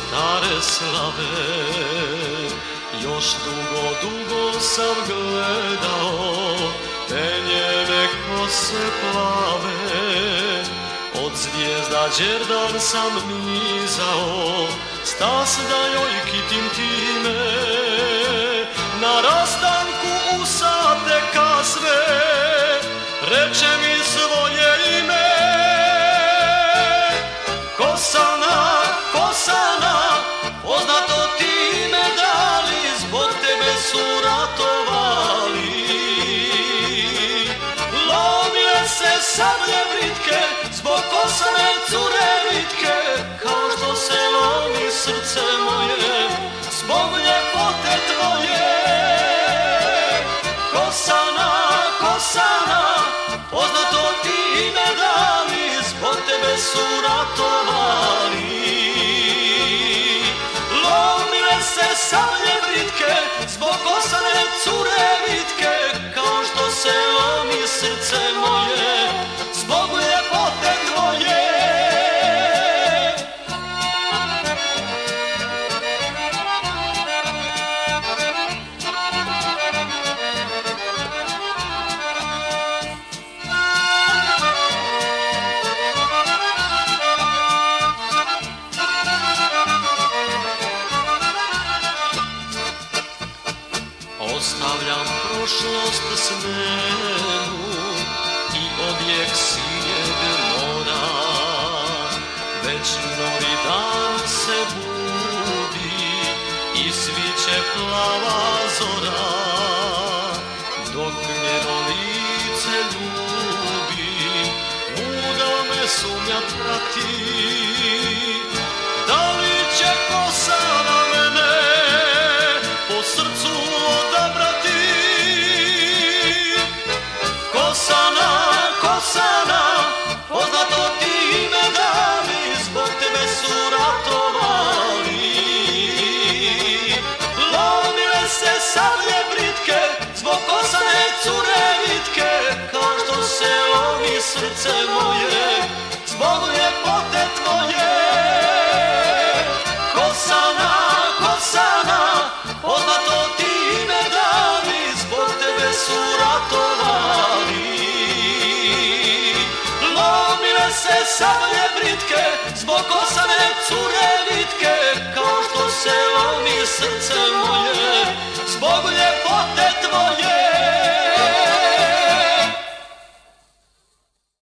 stare slave. Još dugo, dugo sam gledao te njene kose plave. Od zvijezda đerdan sam nizao, stas da joj kitim time. Na rastanku u sate kasve reče mi svoje ime. Kosana, Kosana, poznato ti me dali, zbog tebe su ratovali. Lomile se sablje britke, zbog Kosane cure vitke, kao što se lomi srce moje, zbog ljepote tvoje. Kosana, Kosana, poznato ti me dali, zbog tebe su ratovali. Lomile se sablje britke, zbog Kosane cure vitke, kao što se lomi srce moje, zbog ljepote tvoje. Ostavljam prošlost smenu i odjek sinjeg mora. Već novi dan se budi i sviće plava zora. Dok njeno lice ljubim, muda me sumnja prati. Da li će Kosana mene po srcu odabrati? Kosana, Kosana, poznato ti me dali, zbog tebe su ratovali. Lomile se sablje britke, zbog Kosane cure vitke, kao što se lomi srce moje, zbog ljepote tvoje. Kosana, Kosana, poznato ti me dali, zbog tebe su ratovali. Lomile se sablje britke, zbog Kosane cure vitke, kao što se lomi srce moje, zbog